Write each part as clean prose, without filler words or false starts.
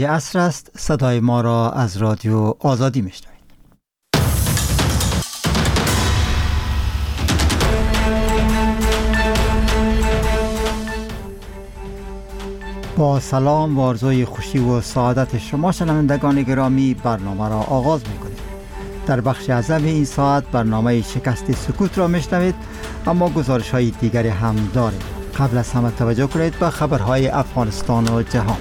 عصر است. صدای ما را از رادیو آزادی میشنوید. با سلام و آرزوی خوشی و سعادت شما شنوندگان گرامی، برنامه را آغاز میکنیم. در بخش اعظم این ساعت برنامه شکست سکوت را میشنوید، اما گزارش های دیگری هم داریم. قبل از همه توجه کنید به خبرهای افغانستان و جهان.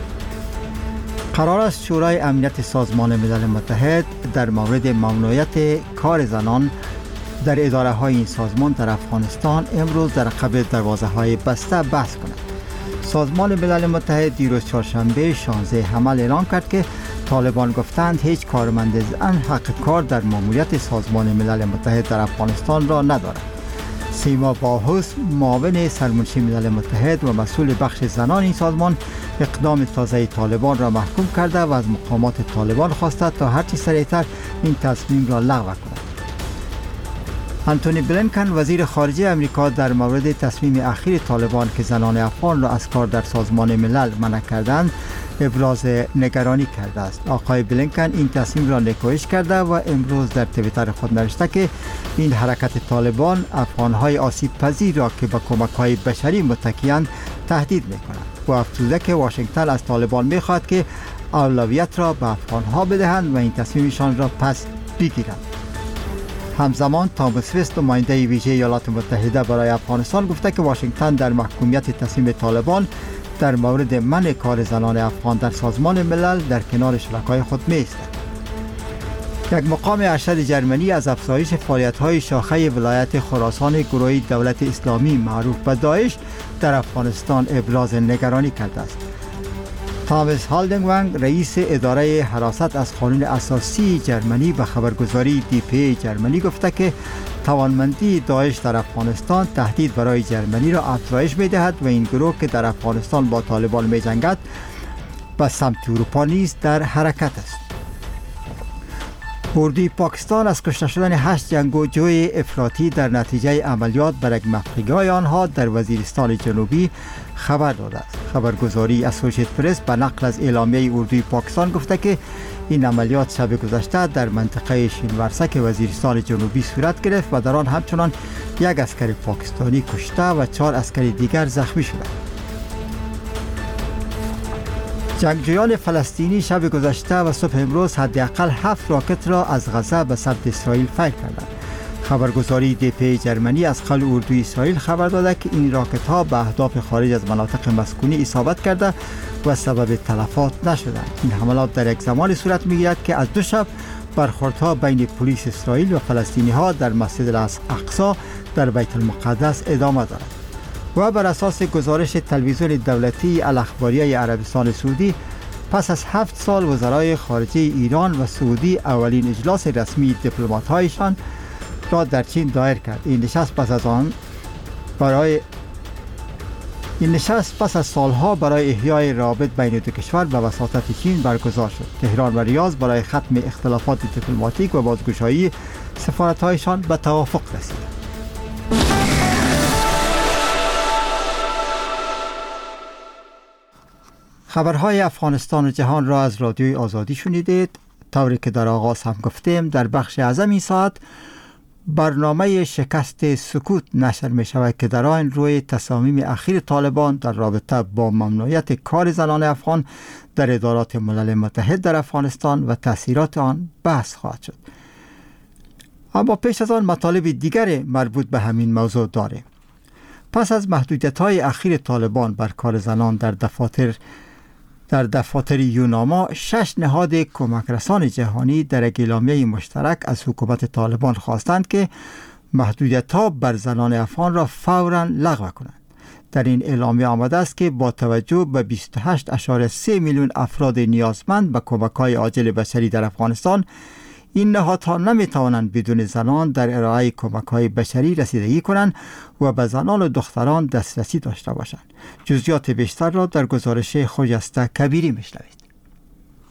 قرار است شورای امنیت سازمان ملل متحد در مورد ممنوعیت کار زنان در اداره های این سازمان در افغانستان امروز در قبل دروازه های بسته بحث کند. سازمان ملل متحد دیروز چهارشنبه 16 حمل اعلام کرد که طالبان گفتند هیچ کارمند زن حق کار در ماموریت سازمان ملل متحد در افغانستان را ندارد. سیما باهوس، معاون سرمنشی ملل متحد و مسئول بخش زنان این سازمان، اقدام تازه طالبان را محکوم کرده و از مقامات طالبان خواسته تا هرچی سریعتر این تصمیم را لغو کند. انتونی بلینکن وزیر خارجه امریکا در مورد تصمیم اخیر طالبان که زنان افغان را از کار در سازمان ملل منع کردند ابراز نگرانی کرده است. آقای بلینکن این تصمیم را نکوهش کرده و امروز در توییتر خود نوشته که این حرکت طالبان افغانهای آسیب پذیر را که به کمک‌های بشری متکی‌اند تهدید می‌کند و افزوده که واشنگتن از طالبان می‌خواهد که اولویت را به افغانها بدهند و این تصمیمشان را پس بگیرند. همزمان تامس وست، نماینده ویژه ایالات متحده برای افغانستان، گفته که واشنگتن در محکومیت تصمیم طالبان در مورد منع کار زنان افغان در سازمان ملل در کنار شرکای خود می‌ایستد. یک مقام ارشد جرمنی از افزایش فعالیت‌های شاخه ولایت خراسان گروه دولت اسلامی معروف به داعش در افغانستان ابراز نگرانی کرده است. تامس هالدنگوانگ، رئیس اداره حراست از قانون اساسی جرمنی، به خبرگزاری DPA جرمنی گفته که توانمندی داعش در افغانستان تهدید برای جرمنی را افزایش می‌دهد و این گروه که در افغانستان با طالبان می‌جنگد به سمت اروپا نیز در حرکت است. اردوی پاکستان از کشته شدن 8 جنگجوی افراطی در نتیجه عملیات بر یک مفرگه‌های آنها در وزیرستان جنوبی خبر داده است. خبرگزاری اسوسییتد پرس به نقل از اعلامیه اردوی پاکستان گفته که این عملیات شب گذشته در منطقه شینورسک وزیرستان جنوبی صورت گرفت و در آن همچنان یک عسکر پاکستانی کشته و 4 عسکر دیگر زخمی شدند. جنگجویان فلسطینی شب گذشته و صبح امروز حداقل 7 راکت را از غزه به سمت اسرائیل فیر کردند. خبرگزاری DPA جرمنی از قول اردوی اسرائیل خبر داده که این راکت ها به اهداف خارج از مناطق مسکونی اصابت کرده و سبب تلفات نشدند. این حملات در یک زمان صورت می‌گیرد که از 2 شب برخوردها بین پلیس اسرائیل و فلسطینی ها در مسجد الاقصی در بیت المقدس ادامه دارد. و بر اساس گزارش تلویزیون دولتی الاخباریه عربستان سعودی، پس از 7 سال وزرای خارجه ایران و سعودی اولین اجلاس رسمی دیپلمات‌هایشان را در چین دایر کرد. این نشست پس از سالها برای احیای روابط بین دو کشور به وساطت چین برگزار شد. تهران و ریاض برای ختم اختلافات دیپلماتیک و بازگشایی سفارت‌هایشان به توافق رسیدند. خبرهای افغانستان و جهان را از رادیوی آزادی شنیدید. طوری که در آغاز هم گفتیم، در بخش اعظم این ساعت برنامه شکست سکوت نشر می شود که در آن روی تصامیم اخیر طالبان در رابطه با ممنوعیت کار زنان افغان در ادارات ملل متحد در افغانستان و تأثیرات آن بحث خواهد شد. اما پیش از آن مطالب دیگر مربوط به همین موضوع داریم. پس از محدودیت‌های اخیر طالبان بر کار زنان در دفاتر یوناما، 6 نهاد کمک رسان جهانی در یک اعلامیه مشترک از حکومت طالبان خواستند که محدودیت‌ها بر زنان افغان را فوراً لغو کنند. در این اعلامیه آمده است که با توجه به 28.3 میلیون افراد نیازمند به کمک‌های عاجل بشری در افغانستان، این نهادها نمی‌توانند بدون زنان در ارائه کمک‌های بشری رسیدگی کنند و به زنان و دختران دسترسی داشته باشند. جزئیات بیشتر را در گزارش خجسته کبیری می‌شنوید.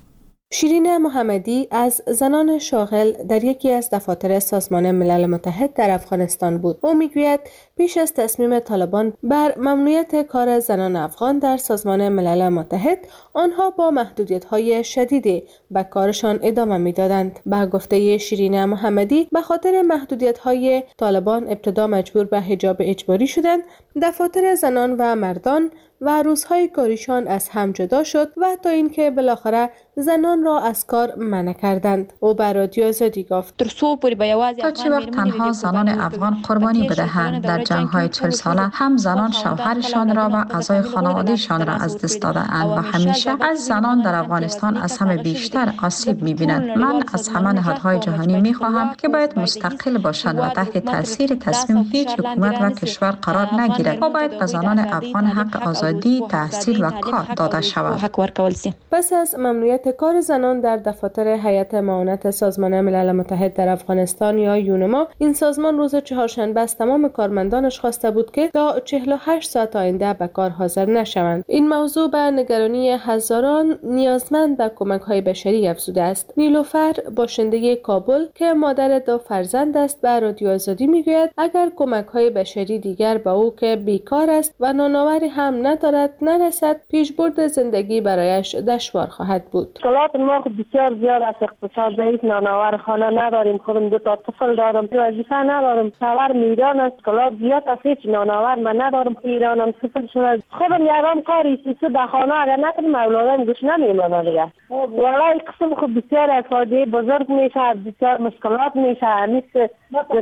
شیرین محمدی از زنان شاغل در یکی از دفاتر سازمان ملل متحد در افغانستان بود. او میگوید پیش از تصمیم طالبان بر ممنوعیت کار زنان افغان در سازمان ملل متحد، آنها با محدودیت‌های شدیدی به کارشان ادامه می‌دادند. به گفته شیرین محمدی، به خاطر محدودیت‌های طالبان ابتدا مجبور به حجاب اجباری شدند، دفاتر زنان و مردان و روزهای کاریشان از هم جدا شد و تا اینکه بالاخره زنان را از کار منع کردند. او به رادیو آزادی گفت تا چه وقت تنها زنان افغان قربانی بدهند؟ در جنگ‌های 40 ساله هم زنان شوهرشان را و اعضای خانواده‌شان را از دست داده‌اند و همیشه از زنان در افغانستان از همه بیشتر آسیب می‌بینند. من از همه نهادهای جهانی می‌خواهم که باید مستقل باشند و تحت تاثیر تصمیم هیچ حکومت و کشور قرار نگیرد و باید به زنان افغان حق آزادی، تحصیل و کار داده شود. پس از ممنوعیت کار زنان در دفاتر هیئت معاونت سازمان ملل متحد در افغانستان یا یونما، این سازمان روز چهارشنبه از تمام کارمندانش خواسته بود که تا 48 ساعت آینده به کار حاضر نشوند. این موضوع به نگرانی هزاران نیازمند به کمک‌های بشری افزوده است. نیلوفر، باشنده کابل که مادر 2 فرزند است، به رادیو آزادی میگوید اگر کمک‌های بشری دیگر به او که بیکار است و نانآوری هم ندارد نرسد، پیشبرد زندگی برایش دشوار خواهد بود. مشکلات ما بسیار زیاد است. اقتصاد ضعیف، نانآور، خانه نداریم، خودم 2 تا طفل دارم، وظیفه ندارم، شوهر میدان است، مشکلات زیاد است. هیچ نانآور من ندارم، ایرانم طفل شده، خودم یارم کاری سیسو در خانه اگر نکنم اولادم گوش نمیمونه دیگه. والله قسم خود بسیار افرادی بزرگ میشه، بسیار مشکلات میشه. نیست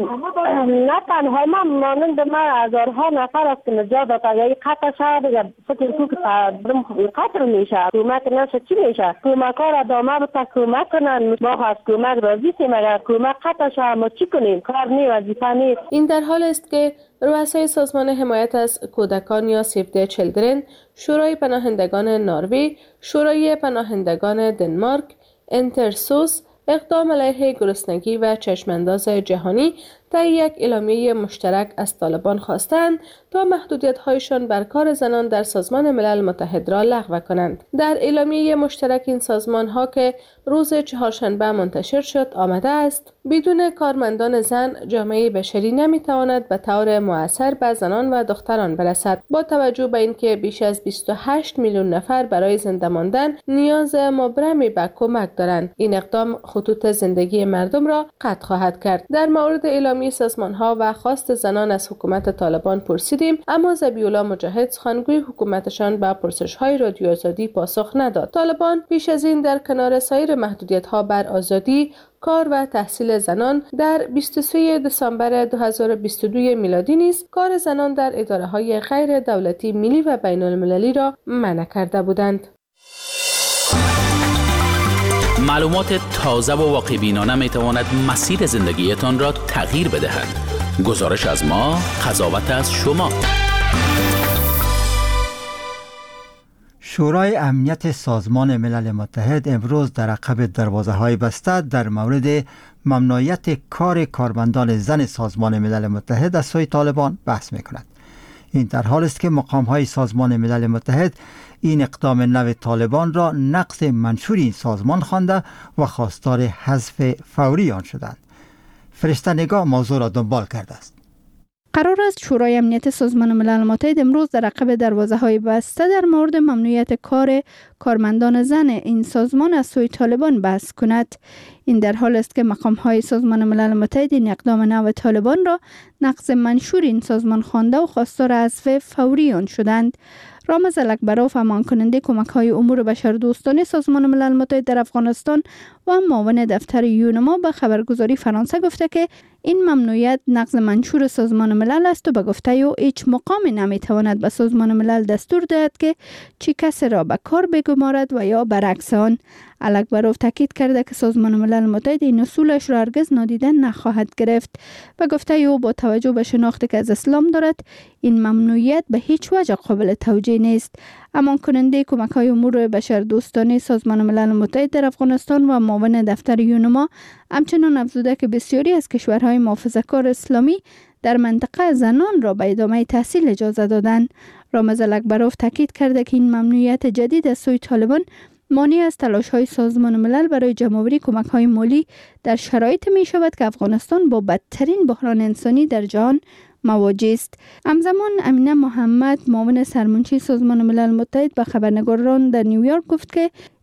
نه تنها ما مانند ما هزارها نفر است که نجات داده یا قطع شد دیگه. فکر تو که قطع میشه، کمک نشه چی میشه؟ کمک ها را ادامه بده، کمک کنن. ما از کمک راضی سیم، اگر کمک قطع شد ما چی کنیم؟ کار نی، وظیفه نیست. این در حال است که رؤسای سازمان حمایت از کودکان یا سیو د چیلدرن، شورای پناهندگان نروژ، شورای پناهندگان دنمارک، انترسوس، اقدام علیه گرسنگی و چشمانداز جهانی طی یک اعلامیه مشترک از طالبان خواستند تا محدودیت‌هایشان بر کار زنان در سازمان ملل متحد را لغو کنند. در اعلامیه مشترک این سازمان‌ها که روز چهارشنبه منتشر شد آمده است: بدون کارمندان زن، جامعه بشری نمی‌تواند به طور مؤثر به زنان و دختران برسد. با توجه به اینکه بیش از 28 میلیون نفر برای زنده ماندن نیاز مبرمی به کمک دارند، این اقدام خطوط زندگی مردم را قطع خواهد کرد. در مورد اعلامیه سازمان‌ها و خواست زنان از حکومت طالبان پرسیدیم، اما ذبیح‌الله مجاهد، سخنگوی حکومتشان، به پرسش‌های رادیو آزادی پاسخ نداد. طالبان پیش از این در کنار سایر محدودیت‌ها بر آزادی کار و تحصیل زنان در 23 دسامبر 2022 میلادی نیز کار زنان در اداره‌های غیر دولتی ملی و بین‌المللی را منع کرده بودند. معلومات تازه و واقع‌بینانه می‌تواند مسیر زندگیتان را تغییر بدهد. گزارش از ما، قضاوت از شما. شورای امنیت سازمان ملل متحد امروز در عقب دروازه‌های بسته در مورد ممنوعیت کار کارمندان زن سازمان ملل متحد از سوی طالبان بحث می‌کند. این در حالی است که مقام‌های سازمان ملل متحد این اقدام نو طالبان را نقض منشور این سازمان خوانده و خواستار حذف فوری آن شدند. فرشته نگاه موضوع را دنبال کرده است. قرار است شورای امنیت سازمان ملل متحد امروز در عقب دروازه‌های بسته در مورد ممنوعیت کار کارمندان زن این سازمان از سوی طالبان بحث کند. این در حال است که مقام‌های سازمان ملل متحد این اقدام نو طالبان را نقض منشور این سازمان خوانده و خواستار حذف فوری آن شدند. رامز الکبرов، امان کننده کمک‌های امور بشردوستانه سازمان ملل متحد در افغانستان و معاون دفتر یونما، به خبرگزاری فرانسه گفته که این ممنوعیت نقض منشور سازمان ملل است و به گفته او هیچ مقامی نمیتواند به سازمان ملل دستور دهد که چی کسی را به کار بگمارد و یا برعکس آن. الکبرов تاکید کرده که سازمان ملل متحد این اصولش را هرگز نادیده نخواهد گرفت. به گفته او با توجه به شناختی که از اسلام دارد، این ممنوعیت به هیچ وجه قابل توجیه نیست. امان کننده کمک‌های امور بشردوستانه سازمان ملل متحد در افغانستان و معاون دفتر یونما همچنان افزوده که بسیاری از کشورهای محافظه‌کار اسلامی در منطقه زنان را به ادامه تحصیل اجازه دادند. رامز الکبرov تاکید کرده که این ممنوعیت جدید از سوی طالبان مانع از تلاش‌های سازمان ملل برای جمع‌آوری کمک‌های مالی در شرایط می شود که افغانستان با بدترین بحران انسانی در جهان مواجه است. همزمان امینه محمد معاون سرمنشی سازمان ملل متحد به خبرنگاران در نیویورک گفت که